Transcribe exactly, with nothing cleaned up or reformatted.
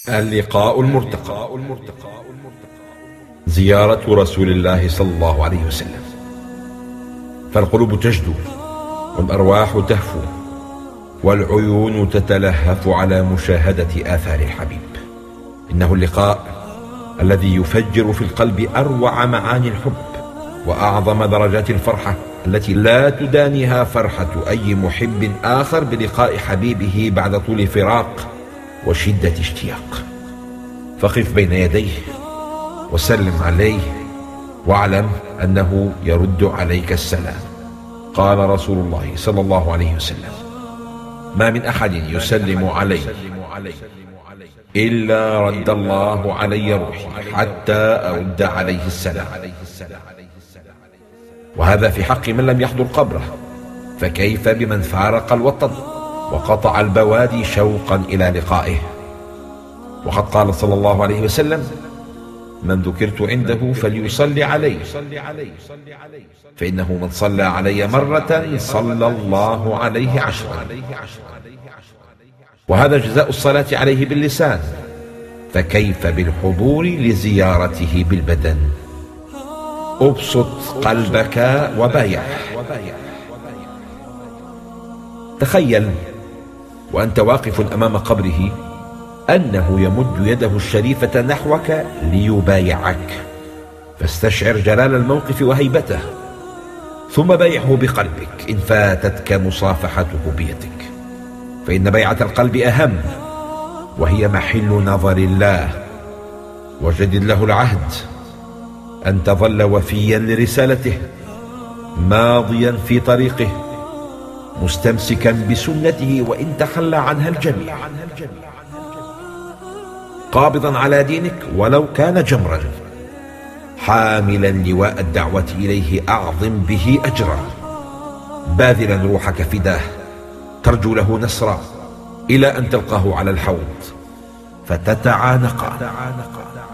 اللقاء المرتقى. زيارة رسول الله صلى الله عليه وسلم. فالقلوب تجدو والأرواح تهفو والعيون تتلهف على مشاهدة آثار الحبيب. إنه اللقاء الذي يفجر في القلب أروع معاني الحب وأعظم درجات الفرحة التي لا تدانيها فرحة أي محب آخر بلقاء حبيبه بعد طول فراق وشدة اشتياق. فقف بين يديه وسلم عليه واعلم أنه يرد عليك السلام. قال رسول الله صلى الله عليه وسلم: ما من أحد يسلم علي إلا رد الله علي روحي حتى أرد عليه السلام. وهذا في حق من لم يحضر قبره، فكيف بمن فارق الوطن وقطع البوادي شوقا إلى لقائه؟ وقد قال صلى الله عليه وسلم: من ذكرت عنده فليصلي علي، فإنه من صلى علي مرة صلى الله عليه عشرا. وهذا جزاء الصلاة عليه باللسان، فكيف بالحضور لزيارته بالبدن؟ ابسط قلبك وبايع. تخيل وأنت واقف أمام قبره أنه يمد يده الشريفة نحوك ليبايعك، فاستشعر جلال الموقف وهيبته، ثم بايعه بقلبك إن فاتتك مصافحته بيدك، فإن بيعة القلب أهم، وهي محل نظر الله. وجدد له العهد أن تظل وفيا لرسالته، ماضيا في طريقه، مستمسكا بسنته وإن تخلى عنها الجميع، قابضا على دينك ولو كان جمرا، حاملا لواء الدعوة إليه أعظم به أجرا، باذلا روحك فداه، ترجو له نصرا إلى أن تلقاه على الحوض فتتعانقا.